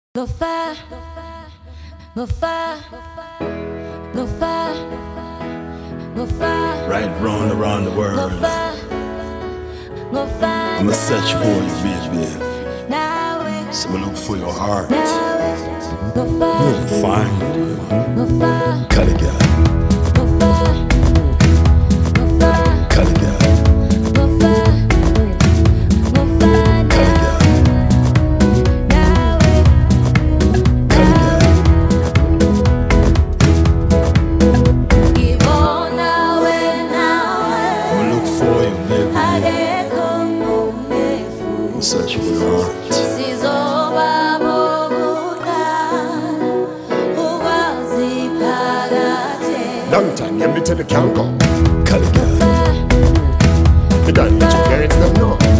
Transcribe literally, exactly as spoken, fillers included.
Go far, go far, go far, go far. Right, round around the world. Go far, go far. I'ma search for you, baby. Now it, So I'ma look for your heart. now it. Go far, You'll find it. go far, Cut it, girl. go far, go far, Cut it, girl. go far, go far. Cut it, girl. Now it, Cut it, girl. give on now it, now I'ma look for you, it. baby. I get come home, I'ma search for your heart. Long time, yeah, me tell you can't go. Cut it, girl. Me done let your parents them know.